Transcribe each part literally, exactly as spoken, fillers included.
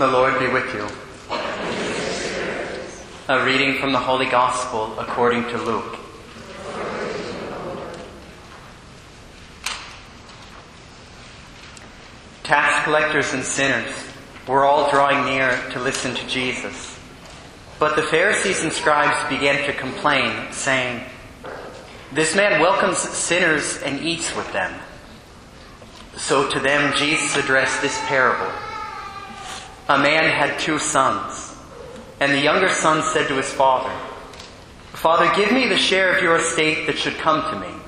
The Lord be with you. A reading from the Holy Gospel according to Luke. Tax collectors and sinners were all drawing near to listen to Jesus. But the Pharisees and scribes began to complain, saying, "This man welcomes sinners and eats with them." So to them Jesus addressed this parable. A man had two sons, and the younger son said to his father, "Father, give me the share of your estate that should come to me."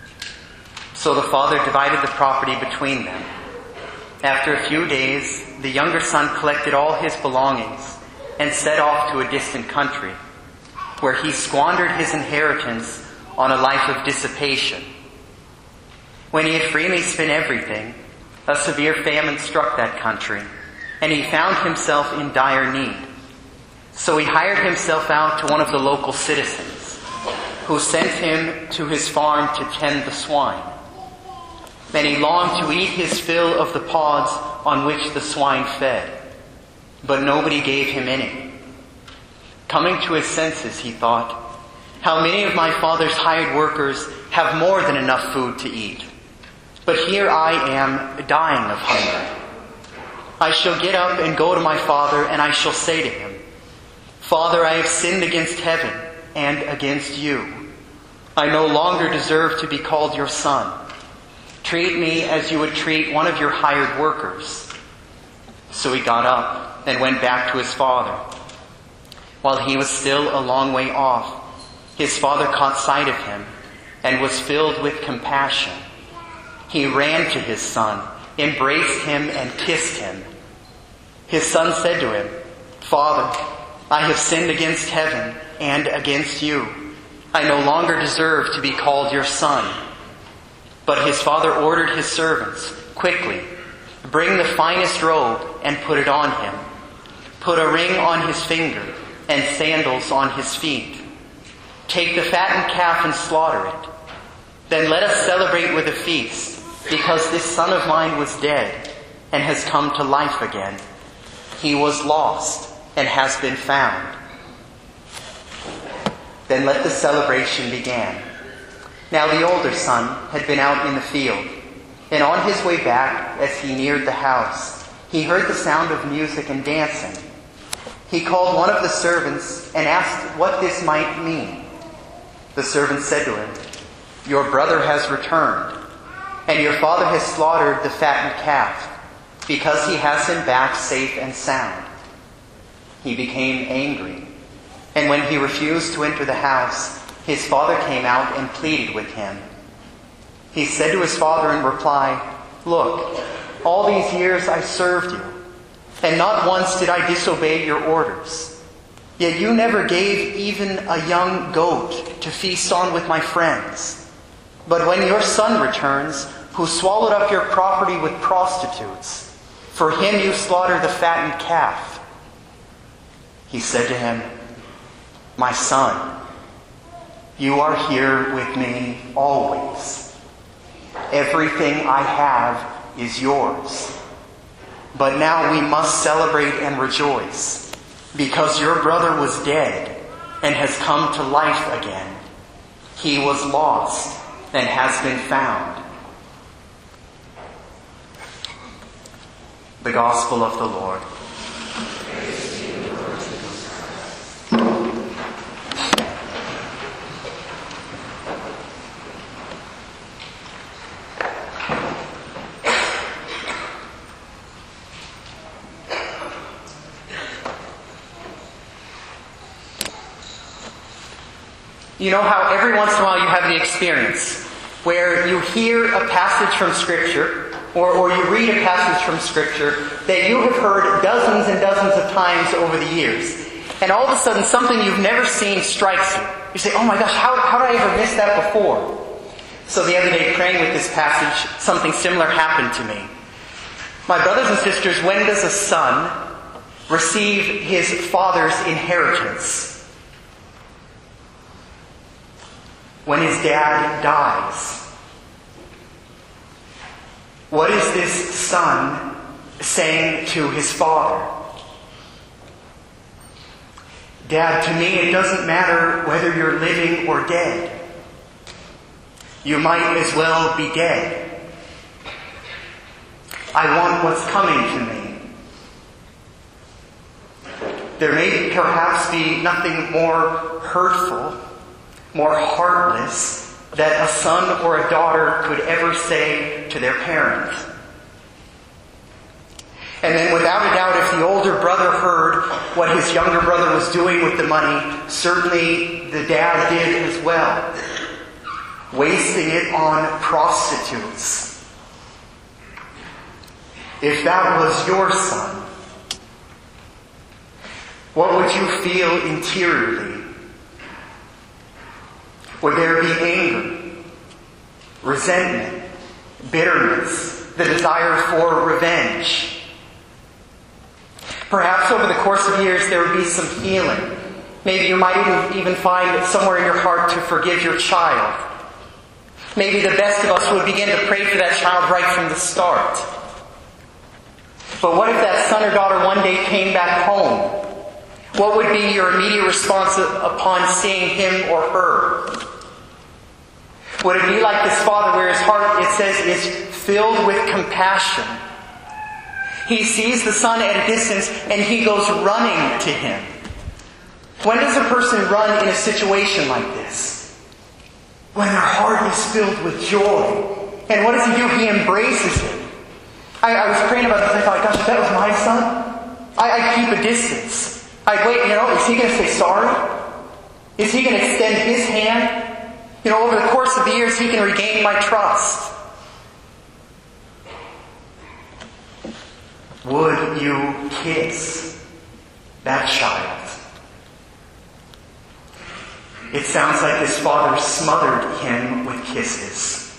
So the father divided the property between them. After a few days, the younger son collected all his belongings and set off to a distant country, where he squandered his inheritance on a life of dissipation. When he had freely spent everything, a severe famine struck that country, and he found himself in dire need. So he hired himself out to one of the local citizens, who sent him to his farm to tend the swine. Then he longed to eat his fill of the pods on which the swine fed, but nobody gave him any. Coming to his senses, he thought, "How many of my father's hired workers have more than enough food to eat? But here I am dying of hunger. I shall get up and go to my father, and I shall say to him, 'Father, I have sinned against heaven and against you. I no longer deserve to be called your son. Treat me as you would treat one of your hired workers.' So he got up and went back to his father. While he was still a long way off, his father caught sight of him and was filled with compassion. He ran to his son, embraced him, and kissed him. His son said to him, 'Father, I have sinned against heaven and against you. I no longer deserve to be called your son.' But his father ordered his servants, 'Quickly, bring the finest robe and put it on him. Put a ring on his finger and sandals on his feet. Take the fattened calf and slaughter it. Then let us celebrate with a feast, because this son of mine was dead and has come to life again. He was lost and has been found.' Then let the celebration begin. Now the older son had been out in the field, and on his way back, as he neared the house, he heard the sound of music and dancing. He called one of the servants and asked what this might mean. The servant said to him, 'Your brother has returned, and your father has slaughtered the fattened calf, because he has him back safe and sound.' He became angry, and when he refused to enter the house, his father came out and pleaded with him. He said to his father in reply, 'Look, all these years I served you, and not once did I disobey your orders. Yet you never gave even a young goat to feast on with my friends. But when your son returns, who swallowed up your property with prostitutes, for him you slaughter the fattened calf.' He said to him, 'My son, you are here with me always. Everything I have is yours. But now we must celebrate and rejoice, because your brother was dead and has come to life again. He was lost and has been found.'" The Gospel of the Lord. You know how every once in a while you have the experience where you hear a passage from Scripture, or, or you read a passage from Scripture that you have heard dozens and dozens of times over the years. And all of a sudden something you've never seen strikes you. You say, "Oh my gosh, how, how did I ever miss that before?" So the other day, praying with this passage, something similar happened to me. My brothers and sisters, when does a son receive his father's inheritance? When his dad dies. What is this son saying to his father? Dad, to me it doesn't matter whether you're living or dead. You might as well be dead. I want what's coming to me. There may perhaps be nothing more hurtful, more heartless, that a son or a daughter could ever say to their parent. And then without a doubt, if the older brother heard what his younger brother was doing with the money, certainly the dad did as well. Wasting it on prostitutes. If that was your son, what would you feel interiorly? Would there be anger, resentment, bitterness, the desire for revenge? Perhaps over the course of years there would be some healing. Maybe you might even, even find somewhere in your heart to forgive your child. Maybe the best of us would begin to pray for that child right from the start. But what if that son or daughter one day came back home? What would be your immediate response upon seeing him or her? Would it be like this father where his heart, it says, is filled with compassion? He sees the son at a distance and he goes running to him. When does a person run in a situation like this? When their heart is filled with joy. And what does he do? He embraces him. I, I was praying about this and I thought, gosh, if that was my son, I, I'd keep a distance. I'd wait, you know, is he going to say sorry? Is he going to extend his hand? You know, over the course of the years, he can regain my trust. Would you kiss that child? It sounds like his father smothered him with kisses.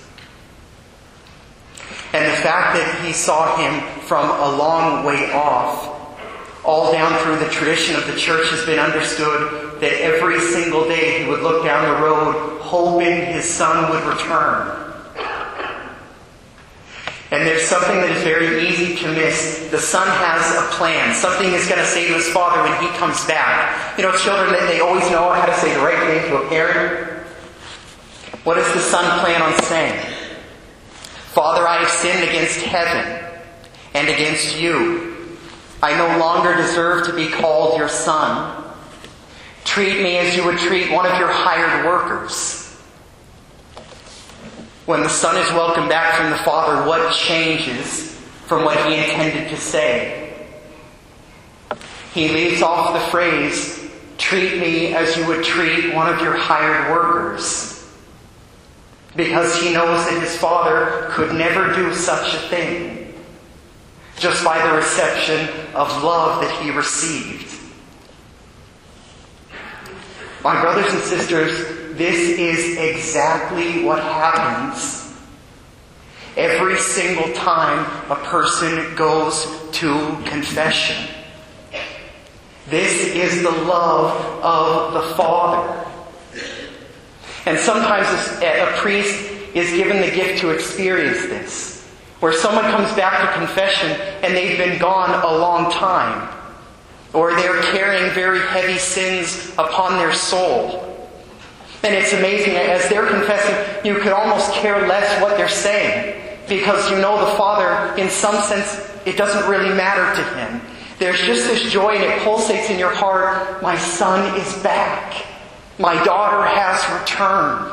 And the fact that he saw him from a long way off, all down through the tradition of the church, has been understood that every single day he would look down the road hoping his son would return. And there's something that is very easy to miss. The son has a plan. Something is going to say to his father when he comes back. You know, children, they always know how to say the right thing to a parent. What does the son plan on saying? Father, I have sinned against heaven and against you. I no longer deserve to be called your son. Treat me as you would treat one of your hired workers. When the son is welcomed back from the father, what changes from what he intended to say? He leaves off the phrase, treat me as you would treat one of your hired workers. Because he knows that his father could never do such a thing. Just by the reception of love that he received. My brothers and sisters, this is exactly what happens every single time a person goes to confession. This is the love of the Father. And sometimes a priest is given the gift to experience this, where someone comes back to confession and they've been gone a long time, or they're carrying very heavy sins upon their soul. And it's amazing, as they're confessing, you could almost care less what they're saying, because you know the Father, in some sense, it doesn't really matter to him. There's just this joy and it pulsates in your heart. My son is back. My daughter has returned.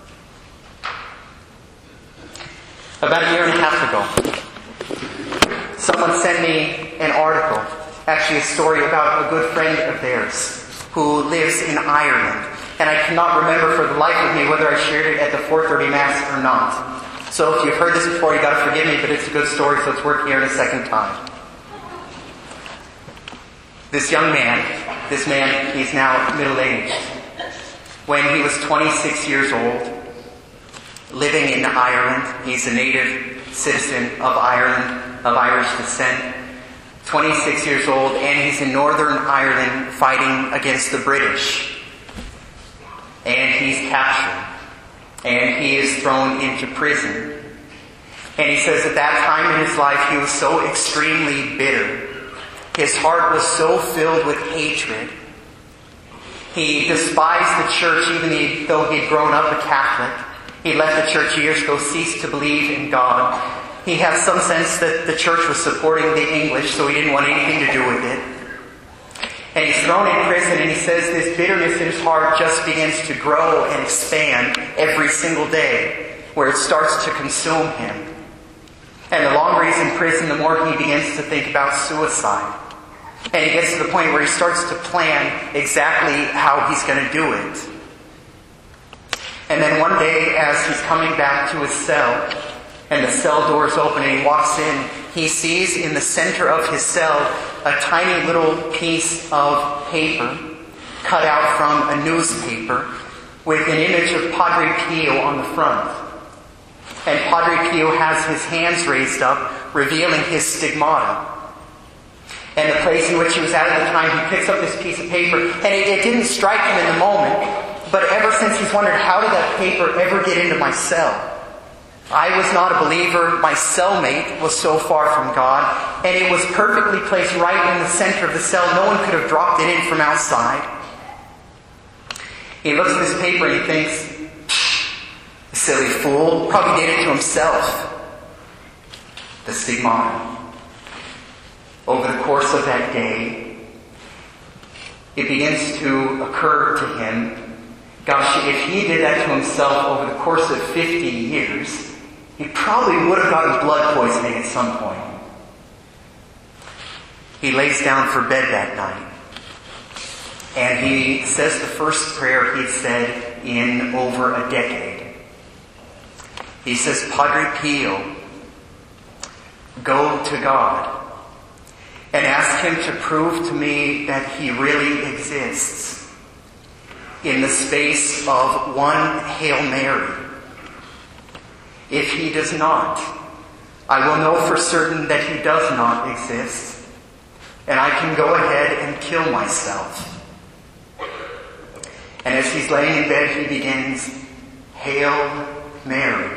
About a year and a half ago, someone sent me an article, actually a story about a good friend of theirs who lives in Ireland. And I cannot remember for the life of me whether I shared it at the four thirty Mass or not. So if you've heard this before, you've got to forgive me, but it's a good story, so it's worth hearing a second time. This young man, this man, he's now middle-aged. When he was twenty-six years old, living in Ireland, he's a native citizen of Ireland, of Irish descent, twenty-six years old, and he's in Northern Ireland fighting against the British. And he's captured. And he is thrown into prison. And he says at that time in his life he was so extremely bitter. His heart was so filled with hatred. He despised the church even though he'd grown up a Catholic. He left the church years ago, ceased to believe in God. He had some sense that the church was supporting the English, so he didn't want anything to do with it. And he's thrown in prison, and he says this bitterness in his heart just begins to grow and expand every single day, where it starts to consume him. And the longer he's in prison, the more he begins to think about suicide. And he gets to the point where he starts to plan exactly how he's going to do it. And then one day, as he's coming back to his cell, and the cell doors open and he walks in, he sees in the center of his cell a tiny little piece of paper cut out from a newspaper with an image of Padre Pio on the front. And Padre Pio has his hands raised up, revealing his stigmata. And the place in which he was at at the time, he picks up this piece of paper, and it, it didn't strike him in the moment, but ever since he's wondered, how did that paper ever get into my cell? I was not a believer, my cellmate was so far from God, and it was perfectly placed right in the center of the cell. No one could have dropped it in from outside. He looks at this paper and he thinks, silly fool, probably did it to himself. The stigmata. Over the course of that day, it begins to occur to him, gosh, if he did that to himself over the course of fifty years, he probably would have gotten blood poisoning at some point. He lays down for bed that night, and he says the first prayer he'd said in over a decade. He says, Padre Pio, go to God and ask him to prove to me that he really exists in the space of one Hail Mary. If he does not, I will know for certain that he does not exist, and I can go ahead and kill myself. And as he's laying in bed, he begins, Hail Mary.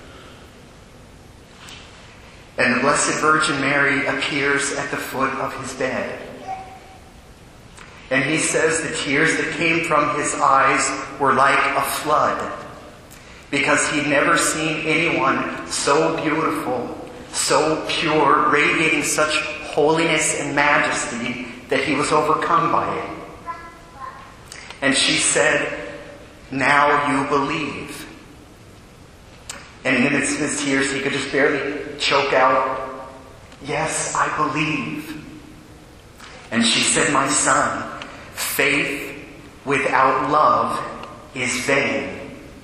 And the Blessed Virgin Mary appears at the foot of his bed. And he says the tears that came from his eyes were like a flood, because he'd never seen anyone so beautiful, so pure, radiating such holiness and majesty that he was overcome by it. And she said, now you believe. And in the midst of his tears, he could just barely choke out, yes, I believe. And she said, my son, faith without love is vain.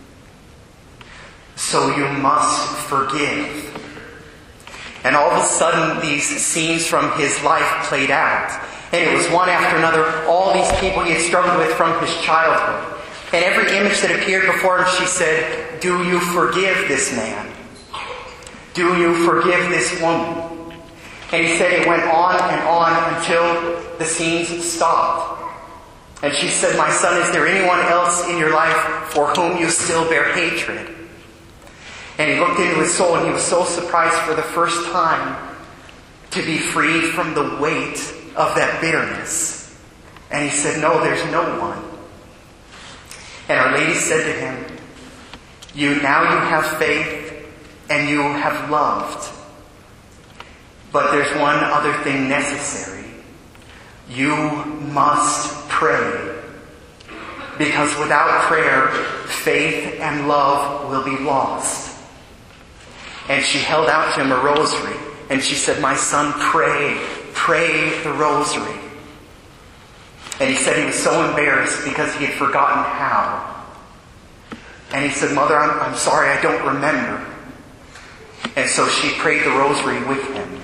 So you must forgive. And all of a sudden, these scenes from his life played out. And it was one after another, all these people he had struggled with from his childhood. And every image that appeared before him, she said, do you forgive this man? Do you forgive this woman? And he said it went on and on until the scenes stopped. And she said, my son, is there anyone else in your life for whom you still bear hatred? And he looked into his soul, and he was so surprised for the first time to be freed from the weight of that bitterness. And he said, no, there's no one. And Our Lady said to him, you now you have faith and you have loved. But there's one other thing necessary. You must pray. Because without prayer, faith and love will be lost. And she held out to him a rosary. And she said, my son, pray. Pray the rosary. And he said he was so embarrassed because he had forgotten how. And he said, Mother, I'm, I'm sorry, I don't remember. And so she prayed the rosary with him.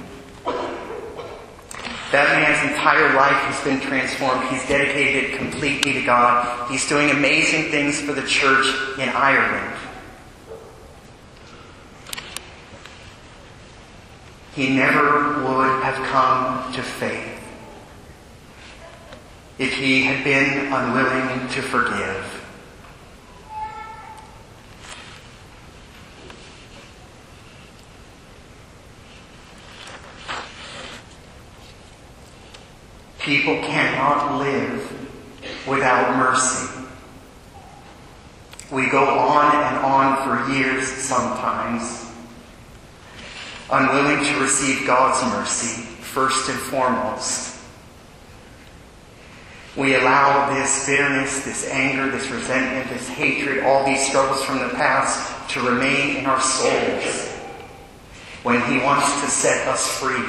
That man's entire life has been transformed. He's dedicated completely to God. He's doing amazing things for the church in Ireland. He never would have come to faith if he had been unwilling to forgive. People cannot live without mercy. We go on and on for years sometimes, unwilling to receive God's mercy first and foremost. We allow this bitterness, this anger, this resentment, this hatred, all these struggles from the past to remain in our souls when He wants to set us free.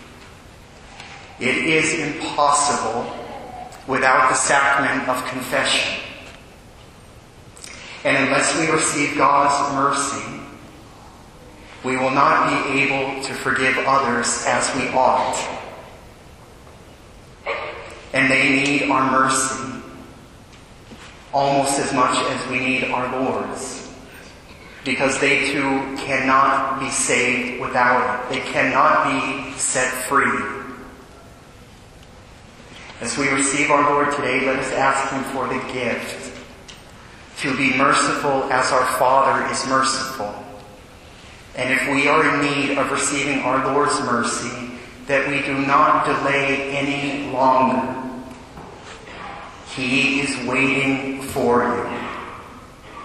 It is impossible without the sacrament of confession. And unless we receive God's mercy, we will not be able to forgive others as we ought. And they need our mercy almost as much as we need our Lord's, because they too cannot be saved without it. They cannot be set free. As we receive our Lord today, let us ask Him for the gift to be merciful as our Father is merciful. And if we are in need of receiving our Lord's mercy, that we do not delay any longer. He is waiting for you.